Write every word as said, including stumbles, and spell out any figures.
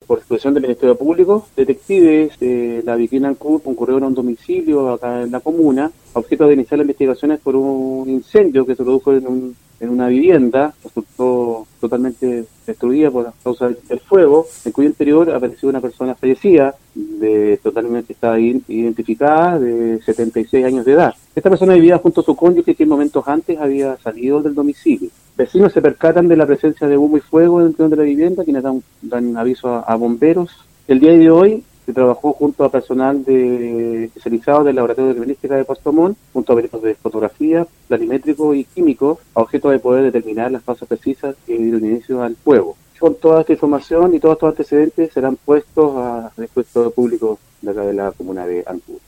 por disposición del Ministerio Público, detectives de la Viquina Ancud concurrieron a un domicilio acá en la comuna, a objeto de iniciar las investigaciones por un incendio que se produjo en, un, en una vivienda, resultó totalmente destruida por causa del fuego, en cuyo interior apareció una persona fallecida, de totalmente está identificada, de setenta y seis años de edad. Esta persona vivía junto a su cónyuge que en momentos antes había salido del domicilio. Vecinos se percatan de la presencia de humo y fuego dentro de la vivienda, quienes dan, dan aviso a, a bomberos. El día de hoy se trabajó junto a personal de, especializado del Laboratorio de Criminalística de Puerto Montt, junto a peritos de fotografía, planimétrico y químico, a objeto de poder determinar las causas precisas que dieron inicio al fuego. Con toda esta información y todos estos antecedentes serán puestos a dispuesto público de acá de la comuna de Ancud.